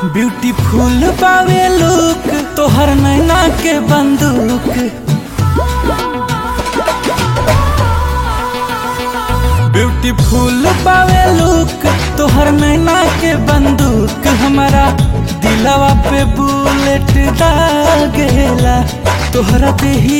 Beautiful बावे look तोहर नैना के बंदूक। ब्यूटीफुल बावे लुक तोहर नैना के बंदूक। हमारा दिलवा पे बुलेट दागेला तोहरा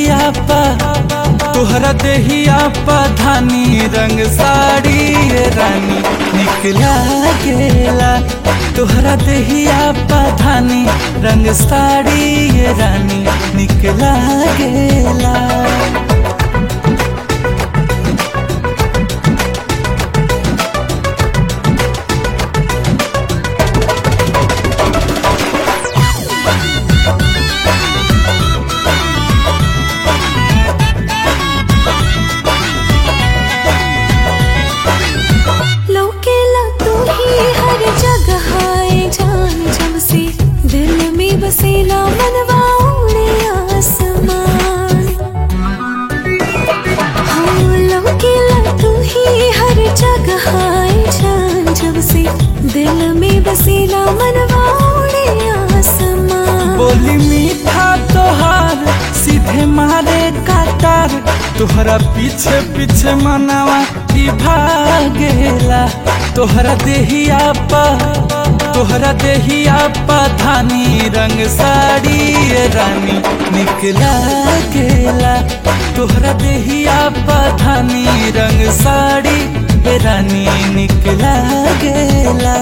देहिया पा धानी रंग साड़ी ये रानी निकला गेला। तोहरा देहिया पा धानी रंग साड़ी ये रानी निकला गेला। बसेला मनवा उड़े आसमान। हाँ लौकेला तू ही हर जगह आए जान। जब से दिल में बसेला मनवा उड़े आसमान। बोली मीठा तोहार सीधे मारे काटार। तोहरा पीछे पीछे मनावा की भागेला। तोहरा देहिया पा धानी रंग साड़ी ये रानी निकला गेला। तोहरा देहिया पा धानी रंग साड़ी ये रानी निकला गेला।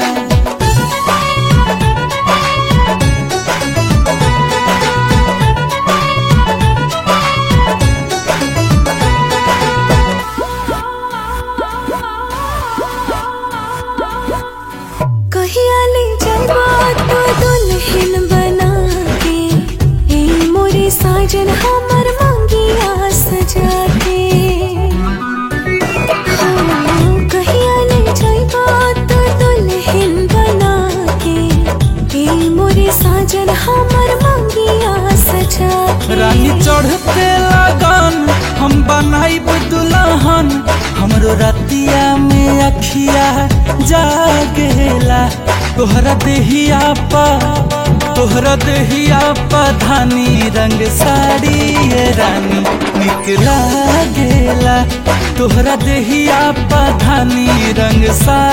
कहिया ले जाबा तो दुल्हन बना के ए मोरे साजन हमर मंगिया सजा के। हाँ कहिया ले जाबा तो दुल्हन बना के ए मोरे साजन हमर मंगिया सजा के। रानी चढ़ते लगन हम बनाइब दुल्हन। हमरो रतिया में अखिया जागेला। तोहरा देहिया पा धानी रंग साड़ी ये रानी निकला गेला। तोहरा देहिया पा धानी रंग साड़ी